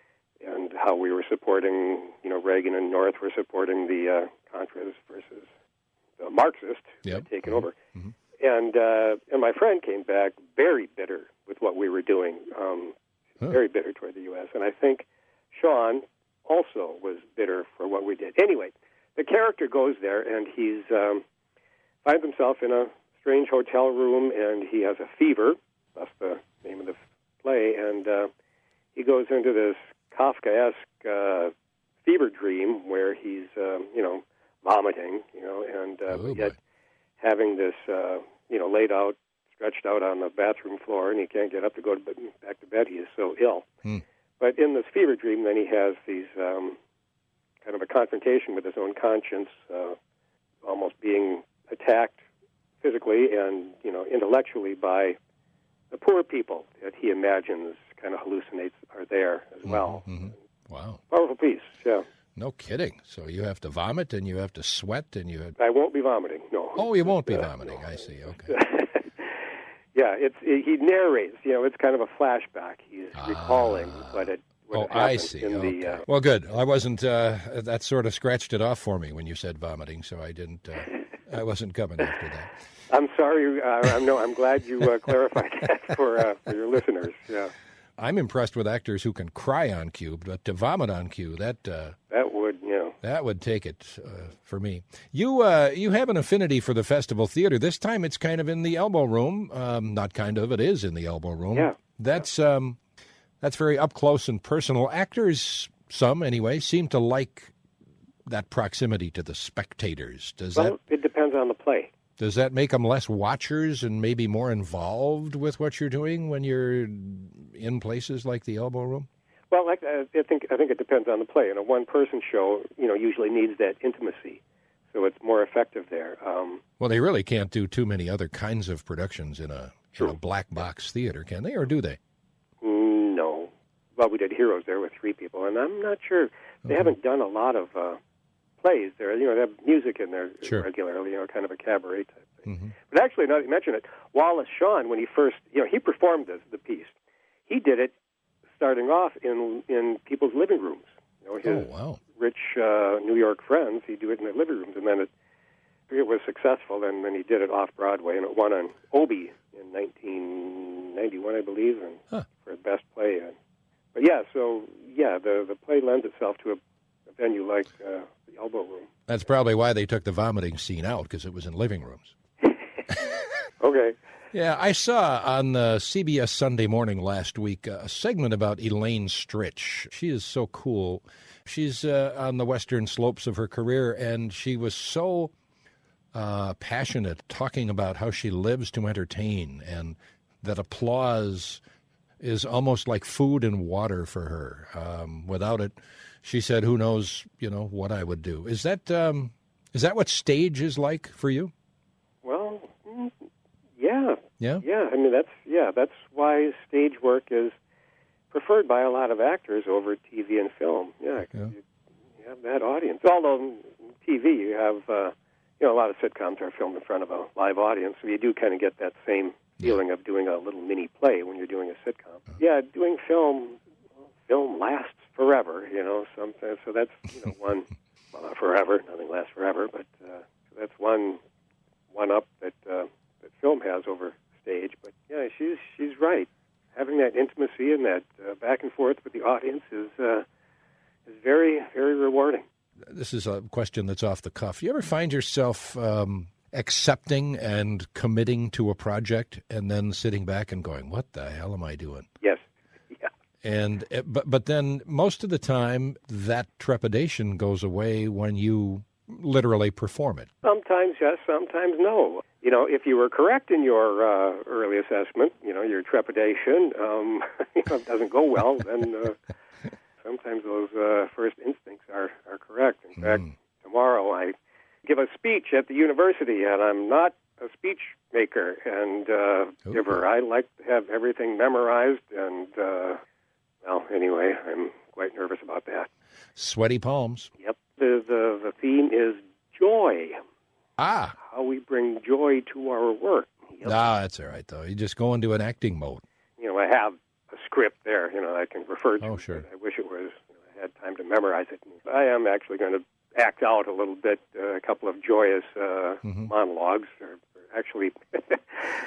and how we were supporting, you know, Reagan and North were supporting the uh, Contras versus the Marxists yep. taking mm-hmm. over. Mm-hmm. And uh, and my friend came back very bitter with what we were doing, um, huh. very bitter toward the U S And I think Shawn also was bitter for what we did. Anyway, the character goes there, and he's um, finds himself in a strange hotel room, and he has a fever. That's the name of the play. And uh, he goes into this Kafkaesque uh, fever dream where he's, um, you know, vomiting, you know, and uh, oh, yet having this, uh, you know, laid out, stretched out on the bathroom floor, and he can't get up to go to bed, back to bed. He is so ill. Hmm. But in this fever dream, then he has these um, kind of a confrontation with his own conscience, uh, almost being attacked physically and, you know, intellectually by the poor people that he imagines kind of hallucinates are there as well. Mm-hmm. Wow. Powerful piece, yeah. No kidding. So you have to vomit and you have to sweat and you... Have... I won't be vomiting, no. Oh, you won't be uh, vomiting. No. I see, okay. Yeah, it's it, he narrates. You know, it's kind of a flashback. He's ah. recalling what it. What oh, it I see. In okay. the, uh, well, good. I wasn't. Uh, that sort of scratched it off for me when you said vomiting, so I didn't. Uh, I wasn't coming after that. I'm sorry. Uh, I'm no. I'm glad you uh, clarified that for uh, for your listeners. Yeah. I'm impressed with actors who can cry on cue, but to vomit on cue, that uh, that would, you know, that would take it uh, for me. You uh, you have an affinity for the Festival Theater. This time, it's kind of in the Elbow Room. Um, not kind of, it is in the Elbow Room. Yeah, that's um, that's very up close and personal. Actors, some anyway, seem to like that proximity to the spectators. Does well, that? It depends on the play. Does that make them less watchers and maybe more involved with what you're doing when you're in places like the Elbow Room? Well, like, uh, I think I think it depends on the play. You know, one-person show, you know, usually needs that intimacy, so it's more effective there. Um, well, they really can't do too many other kinds of productions in a, in a black box theater, can they, or do they? No. Well, we did Heroes there with three people, and I'm not sure. They okay. haven't done a lot of uh, plays there. You know, they have music in there sure. regularly, you know, kind of a cabaret type thing. Mm-hmm. But actually, now that you mention it, Wallace Shawn, when he first, you know, he performed this, the piece. He did it starting off in in people's living rooms. You know, his oh, wow. rich uh, New York friends, he'd do it in their living rooms, and then it it was successful, and then he did it off-Broadway, and it won an Obie in nineteen ninety-one, I believe, and huh. for Best Play. And, but yeah, so, yeah, the, the play lends itself to a, a venue like uh, the Elbow Room. That's probably why they took the vomiting scene out, because it was in living rooms. Okay. Yeah, I saw on uh, C B S Sunday Morning last week uh, a segment about Elaine Stritch. She is so cool. She's uh, on the western slopes of her career, and she was so uh, passionate talking about how she lives to entertain and that applause is almost like food and water for her. Um, without it, she said, who knows, you know, what I would do. Is that um, is that what stage is like for you? Well, mm, yeah. Yeah? Yeah, I mean, that's, yeah, that's why stage work is preferred by a lot of actors over T V and film. Yeah, yeah. You, you have that audience. Although in T V, you have, uh, you know, a lot of sitcoms are filmed in front of a live audience, so you do kind of get that same feeling yeah. of doing a little mini play when you're doing a sitcom. Uh-huh. Yeah, doing film, well, film lasts forever, you know, sometimes, so that's, you know, one, well, not forever, nothing lasts forever, but uh, that's one, one up that, uh, that film has over stage. But yeah, she's she's right. Having that intimacy and that uh, back and forth with the audience is uh, is very, very rewarding. This is a question that's off the cuff. You ever find yourself um, accepting and committing to a project and then sitting back and going, "What the hell am I doing?" Yes. Yeah. And but but then most of the time that trepidation goes away when you literally perform it. Sometimes yes, sometimes no. You know, if you were correct in your uh, early assessment, you know, your trepidation um, you know, doesn't go well, then uh, sometimes those uh, first instincts are, are correct. In fact, mm. tomorrow I give a speech at the university, and I'm not a speech maker and uh, giver. I like to have everything memorized, and, uh, well, anyway, I'm quite nervous about that. Sweaty palms. Yep. The, the, the theme is joy. Ah. How we bring joy to our work. Yep. Ah, that's all right, though. You just go into an acting mode. You know, I have a script there, you know, I can refer to. Oh, sure. I wish it was, you know, I had time to memorize it. I am actually going to act out a little bit, uh, a couple of joyous uh, mm-hmm. monologues, or, or actually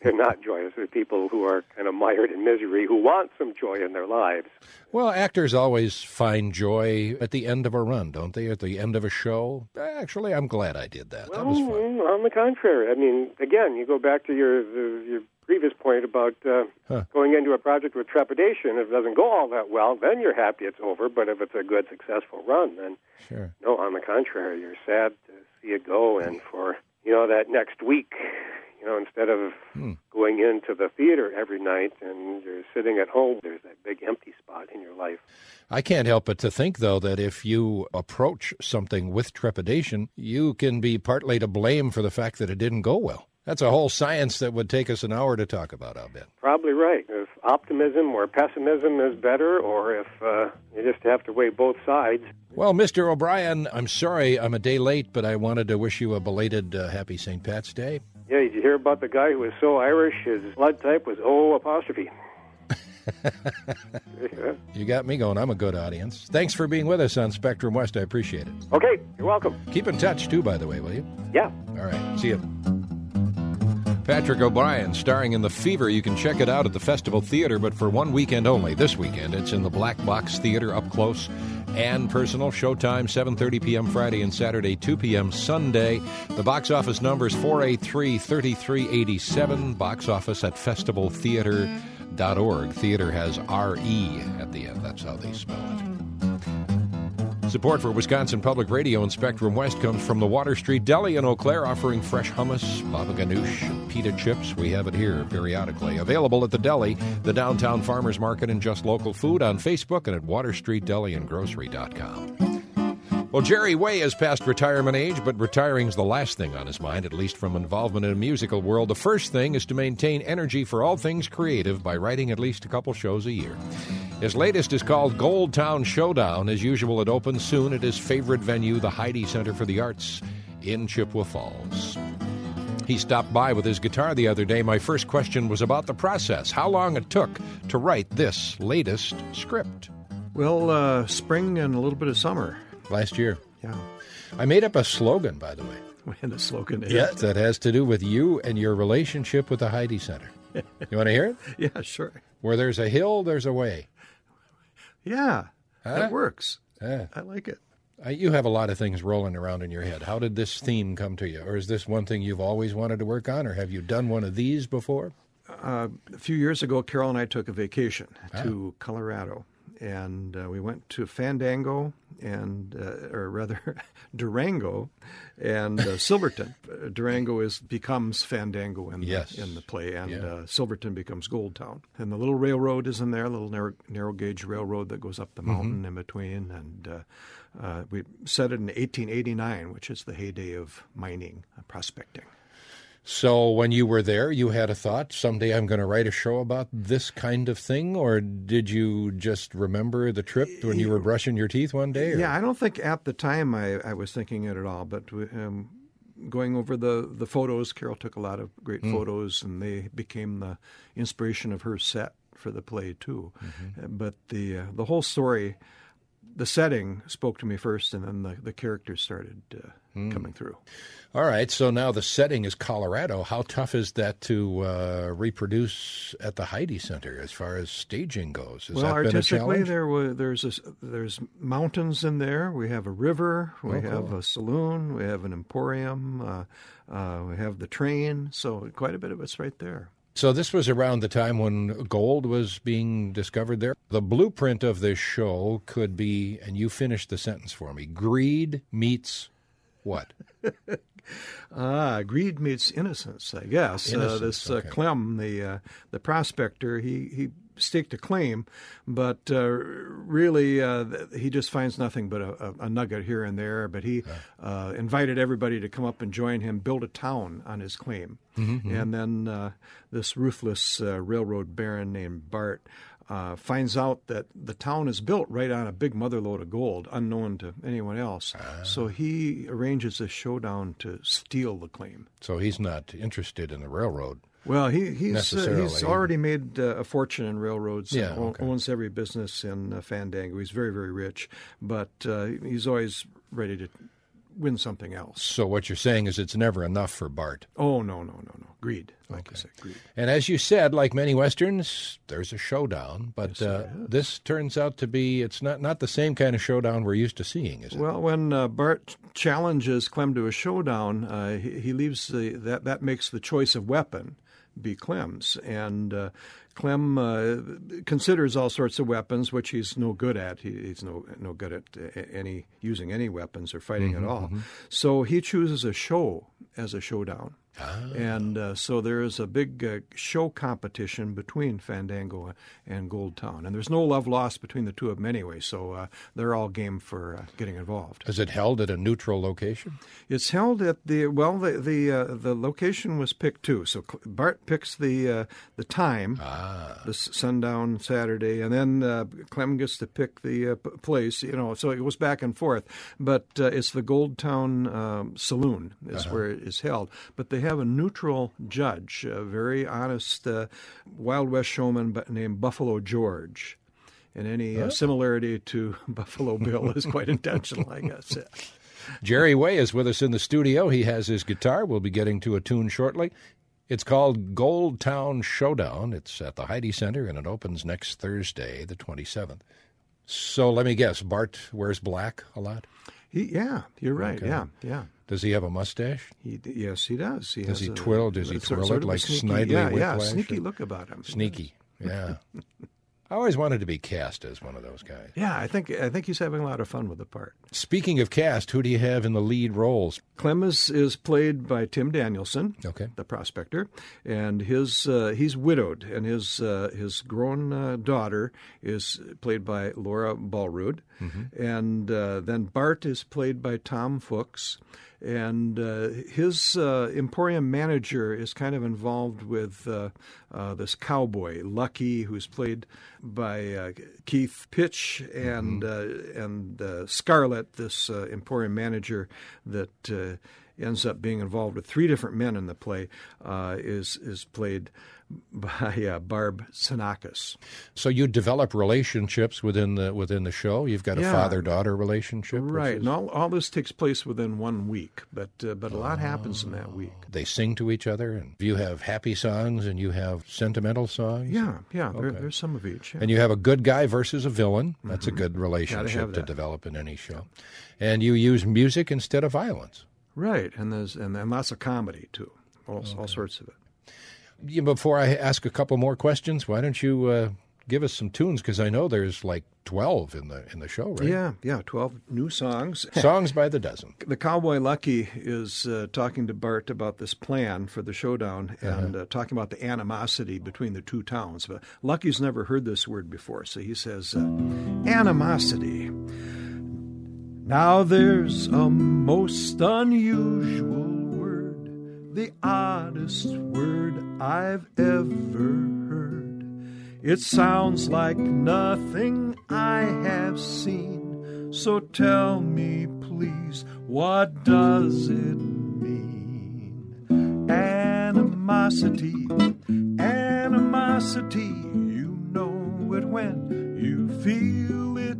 they're not joyous. They're people who are kind of mired in misery, who want some joy in their lives. Well, actors always find joy at the end of a run, don't they? At the end of a show? Actually, I'm glad I did that. Well, that was fun. On the contrary. I mean, again, you go back to your the, your previous point about uh, huh. going into a project with trepidation. If it doesn't go all that well, then you're happy it's over. But if it's a good, successful run, then sure. no, on the contrary, you're sad to see it go. And for, you know, that next week, you know, instead of hmm. going into the theater every night and you're sitting at home, there's that big empty spot in your life. I can't help but to think, though, that if you approach something with trepidation, you can be partly to blame for the fact that it didn't go well. That's a whole science that would take us an hour to talk about, I'll bet. Probably right. If optimism or pessimism is better, or if uh, you just have to weigh both sides. Well, Mister O'Brien, I'm sorry I'm a day late, but I wanted to wish you a belated uh, happy Saint Pat's Day. Yeah, did you hear about the guy who was so Irish his blood type was O apostrophe? You got me going. I'm a good audience. Thanks for being with us on Spectrum West. I appreciate it. Okay, you're welcome. Keep in touch, too, by the way, will you? Yeah. All right. See you. Patrick O'Brien, starring in The Fever. You can check it out at the Festival Theater, but for one weekend only. This weekend, it's in the Black Box Theater, up close and personal. Showtime, seven thirty p.m. Friday and Saturday, two p.m. Sunday. The box office number is four eight three, three three eight seven. Box office at festival theater dot org. Theater has R E at the end. That's how they spell it. Support for Wisconsin Public Radio and Spectrum West comes from the Water Street Deli in Eau Claire, offering fresh hummus, baba ganoush, and pita chips. We have it here periodically. Available at the deli, the Downtown Farmers Market, and Just Local Food on Facebook and at water street deli and grocery dot com. Well, Jerry Way is past retirement age, but retiring's the last thing on his mind, at least from involvement in the musical world. The first thing is to maintain energy for all things creative by writing at least a couple shows a year. His latest is called Gold Town Showdown. As usual, it opens soon at his favorite venue, the Heidi Center for the Arts in Chippewa Falls. He stopped by with his guitar the other day. My first question was about the process, how long it took to write this latest script. Well, uh, spring and a little bit of summer. Last year. Yeah. I made up a slogan, by the way. And the slogan is? Yeah, that has to do with you and your relationship with the Heidi Center. You want to hear it? Yeah, sure. Where there's a hill, there's a way. Yeah, huh? That works. Yeah. I like it. Uh, you have a lot of things rolling around in your head. How did this theme come to you? Or is this one thing you've always wanted to work on? Or have you done one of these before? Uh, a few years ago, Carol and I took a vacation ah. to Colorado. And uh, we went to Fandango, and uh, or rather Durango, and uh, Silverton. Uh, Durango is becomes Fandango in, yes. the, in the play, and yeah. uh, Silverton becomes Gold Town. And the little railroad is in there, a little narrow, narrow gauge railroad that goes up the mountain mm-hmm. in between. And uh, uh, we set it in eighteen eighty-nine, which is the heyday of mining and prospecting. So when you were there, you had a thought, someday I'm going to write a show about this kind of thing? Or did you just remember the trip when you were brushing your teeth one day? Or? Yeah, I don't think at the time I, I was thinking it at all. But um, going over the, the photos, Carol took a lot of great mm. photos, and they became the inspiration of her set for the play, too. Mm-hmm. But the uh, the whole story, the setting spoke to me first, and then the, the characters started uh, mm. coming through. All right, so now the setting is Colorado. How tough is that to uh, reproduce at the Heidi Center as far as staging goes? Has well, that been a artistically, challenge? there was there's a, there's mountains in there. We have a river. We oh, have cool. a saloon. We have an emporium. Uh, uh, we have the train. So quite a bit of it's right there. So this was around the time when gold was being discovered there. The blueprint of this show could be, and you finished the sentence for me, greed meets what? Ah, greed meets innocence, I guess. Innocence, uh, this uh, okay. Clem, the uh, the prospector, he, he staked a claim, but uh, really uh, he just finds nothing but a, a nugget here and there. But he uh, invited everybody to come up and join him, build a town on his claim. Mm-hmm. And then uh, this ruthless uh, railroad baron named Bart Uh, finds out that the town is built right on a big motherlode of gold, unknown to anyone else. Ah. So he arranges a showdown to steal the claim. So he's not interested in the railroad. Well, he, he's uh, he's already made uh, a fortune in railroads. Yeah, and okay. owns every business in uh, Fandango. He's very, very rich, but uh, he's always ready to win something else. So what you're saying is it's never enough for Bart. Oh, no, no, no, no. Greed, like Okay. I said, greed. And as you said, like many Westerns, there's a showdown. But Yes, uh, there is. this turns out to be, it's not, not the same kind of showdown we're used to seeing, is it? Well, when uh, Bart challenges Clem to a showdown, uh, he, he leaves the, that, that makes the choice of weapon be Clem's. And uh, Clem uh, considers all sorts of weapons, which he's no good at. He, he's no no good at uh, any using any weapons or fighting Mm-hmm, at all. So he chooses a show as a showdown. Ah. And uh, so there is a big uh, show competition between Fandango and Gold Town. And there's no love lost between the two of them anyway, so uh, they're all game for uh, getting involved. Is it held at a neutral location? It's held at the, well, the the, uh, the location was picked too. So Cl- Bart picks the uh, the time, Ah. the s- sundown Saturday, and then uh, Clem gets to pick the uh, p- place, you know, so it goes back and forth. But uh, it's the Gold Town um, Saloon is Uh-huh. where it is held. But they have a neutral judge, a very honest uh, Wild West showman bu- named Buffalo George. And any uh, similarity to Buffalo Bill is quite intentional, I guess. Jerry Way is with us in the studio. He has his guitar. We'll be getting to a tune shortly. It's called Gold Town Showdown. It's at the Heidi Center, and it opens next Thursday, the twenty-seventh. So let me guess, Bart wears black a lot? He, yeah, you're right. Okay. Yeah, yeah. Does he have a mustache? He, yes, he does. He Does has he a- twirl- does he a sort- twirl sort it of a like sneaky, Snidely yeah, yeah, Whiplash sneaky or- look about him. Sneaky, yeah. I always wanted to be cast as one of those guys. Yeah, I think I think he's having a lot of fun with the part. Speaking of cast, who do you have in the lead roles? Clem is, is played by Tim Danielson, Okay. the prospector, and his uh, he's widowed, and his uh, his grown uh, daughter is played by Laura Ballrood, and uh, then Bart is played by Tom Fuchs, and uh, his uh, Emporium manager is kind of involved with uh, uh, this cowboy Lucky, who's played by uh, Keith Pitch, and uh, and uh, Scarlett, this uh, Emporium manager that uh, ends up being involved with three different men in the play, uh, is is played by uh, Barb Sinakis. So you develop relationships within the within the show. You've got a Yeah. father-daughter relationship, which Right, is- and all, all this takes place within one week, but uh, but a lot happens in that week. They sing to each other, and you have happy songs and you have sentimental songs. Yeah, yeah, there, Okay. there's some of each. Yeah. And you have a good guy versus a villain. That's a good relationship have to that. develop in any show. And you use music instead of violence. Right, and there's and, and lots of comedy too, all, all sorts of it. Yeah, before I ask a couple more questions, why don't you uh, give us some tunes? Because I know there's like twelve in the in the show, right? Yeah, yeah, twelve new songs. Songs by the dozen. The cowboy Lucky is uh, talking to Bart about this plan for the showdown and uh, talking about the animosity between the two towns. But Lucky's never heard this word before, so he says, uh, animosity. Now there's a most unusual word, the oddest word I've ever heard. It sounds like nothing I have seen, so tell me please, what does it mean? Animosity, animosity, you know it when you feel it.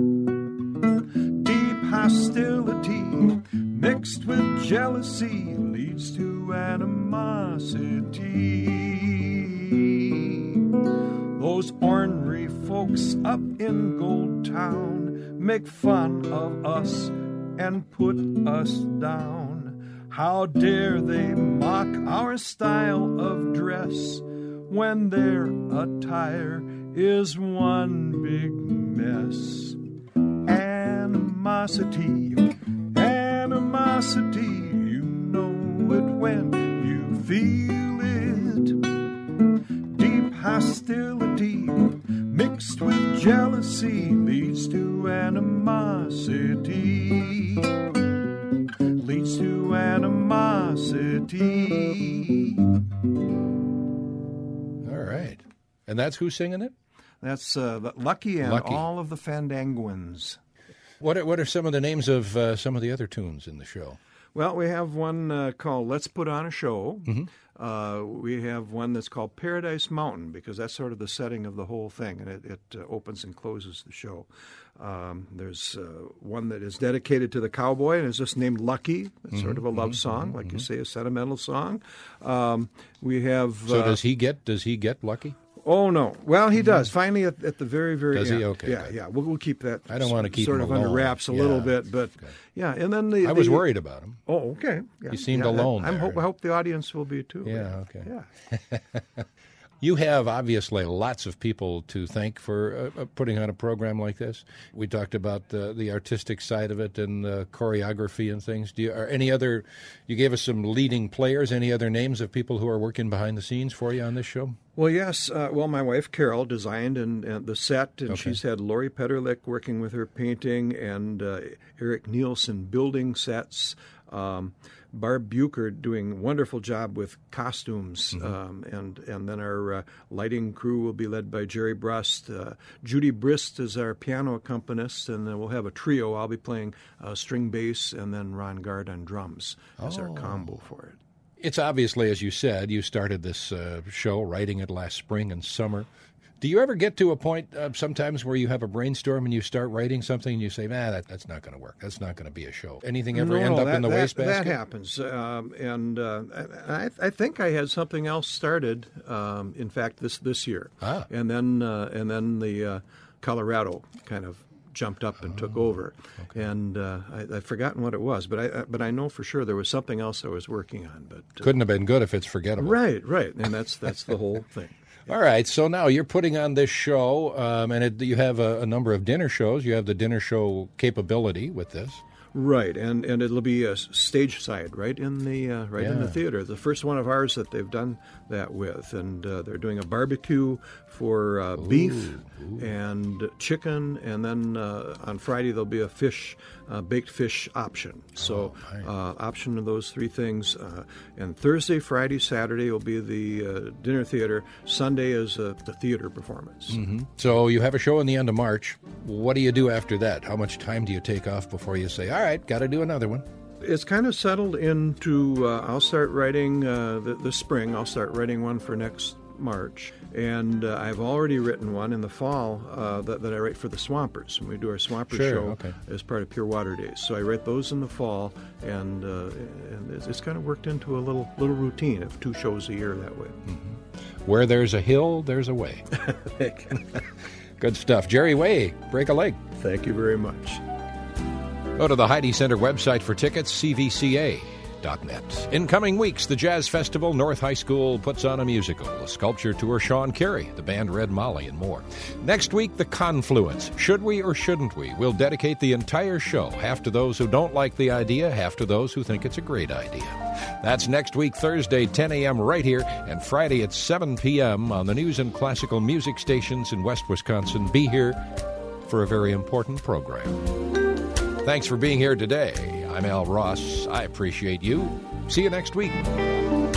Deep hostility mixed with jealousy leads to animosity. Those ornery folks up in Gold Town make fun of us and put us down. How dare they mock our style of dress when their attire is one big mess? Animosity, animosity, you know it when you feel it. Deep hostility mixed with jealousy leads to animosity. Leads to animosity. All right. And that's who's singing it? That's uh, Lucky and Lucky. all of the Fandanguans. What are, what are some of the names of uh, some of the other tunes in the show? Well, we have one uh, called Let's Put On a Show. Mm-hmm. Uh, we have one that's called Paradise Mountain, because that's sort of the setting of the whole thing, and it, it uh, opens and closes the show. Um, there's uh, one that is dedicated to the cowboy and is just named Lucky. It's mm-hmm, sort of a love mm-hmm, song, like mm-hmm. you say, a sentimental song. Um, we have. So uh, does he get? Does he get Lucky? Oh no! Well, he does. Finally, at, at the very, very does end. he? Okay. Yeah, good. yeah. We'll, we'll keep that. I don't want to keep sort him of alone. under wraps a yeah. little bit, but okay. yeah. And then the I was the, worried about him. Oh, okay. Yeah, he seemed yeah, alone. I, there. hope, I hope the audience will be too. Yeah. Okay. Yeah. You have obviously lots of people to thank for uh, putting on a program like this. We talked about the, the artistic side of it and the choreography and things. Do you, are any other? You gave us some leading players. Any other names of people who are working behind the scenes for you on this show? Well, yes. Uh, well, my wife Carol designed and, and the set, and okay. she's had Lori Petterlick working with her painting, and uh, Eric Nielsen building sets. Um, Barb Bucher doing a wonderful job with costumes, mm-hmm. um, and and then our uh, lighting crew will be led by Jerry Brust. Uh, Judy Brist is our piano accompanist, and then we'll have a trio. I'll be playing uh, string bass, and then Ron Gard on drums as oh. our combo for it. It's obviously, as you said, you started this uh, show, writing it last spring and summer. Do you ever get to a point uh, sometimes where you have a brainstorm and you start writing something and you say, man, that, that's not going to work. That's not going to be a show. Anything ever no, end no, up that, in the that, wastebasket? That happens. Um, and uh, I, I think I had something else started, um, in fact, this, this year. Ah. And then, uh, and then the uh, Colorado kind of jumped up and oh, took over. Okay. And uh, I, I've forgotten what it was, but I, but I know for sure there was something else I was working on. But uh, couldn't have been good if it's forgettable. Right, right. And that's, that's the whole thing. All right, so now you're putting on this show, um, and it, you have a, a number of dinner shows. You have the dinner show capability with this. Right, and, and it'll be a stage side right in the uh, right yeah. in the theater. The first one of ours that they've done that with, and uh, they're doing a barbecue for uh, beef ooh. and chicken, and then uh, on Friday there'll be a fish, uh, baked fish option. So oh, nice. uh, option of those three things. Uh, and Thursday, Friday, Saturday will be the uh, dinner theater. Sunday is uh, the theater performance. Mm-hmm. So you have a show in the end of March. What do you do after that? How much time do you take off before you say, all right, got to do another one? It's kind of settled into, uh, I'll start writing uh, the, this spring. I'll start writing one for next March. And uh, I've already written one in the fall uh, that, that I write for the Swampers. And we do our Swampers sure, show okay. as part of Pure Water Days. So I write those in the fall, and uh, and it's, it's kind of worked into a little little routine of two shows a year that way. Mm-hmm. Where there's a hill, there's a way. Good stuff. Jerry Way, break a leg. Thank you very much. Go to the Heidi Center website for tickets, c v c a dot net. In coming weeks, the Jazz Festival, North High School puts on a musical, a sculpture tour, Sean Carey, the band Red Molly, and more. Next week, The Confluence. Should we or shouldn't we? We'll dedicate the entire show, half to those who don't like the idea, half to those who think it's a great idea. That's next week, Thursday, ten a.m. right here, and Friday at seven p.m. on the news and classical music stations in West Wisconsin. Be here for a very important program. Thanks for being here today. I'm Al Ross. I appreciate you. See you next week.